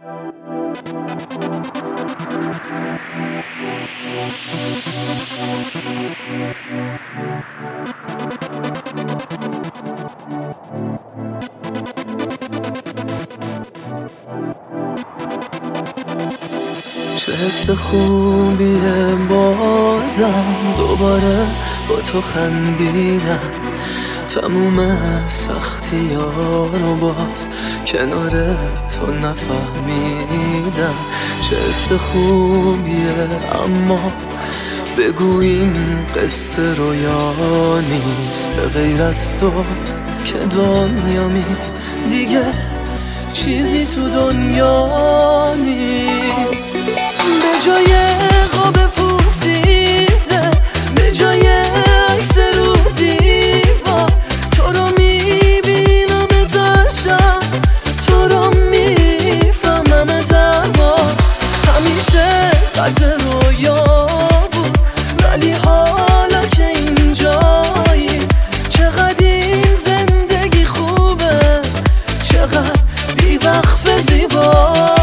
چه حس خوبیه بازم دوباره با تو خندیدم، تموم سختی ها رو باز کنار تو نفهمیدم. چه حس خوبیه اما بگو این قصه رویا نیست، به غیر از تو که دنیامی دیگه چیزی تو دنیا نیست. به جای خواب پوسیده، به جای عکس رو دیوار، تو رو میبینم در شب، تو رو میفهمم در بار. همیشه قدر رویا بود ولی حالا که اینجایی، چقدر این زندگی خوبه، چقدر بی‌وقف زیبا.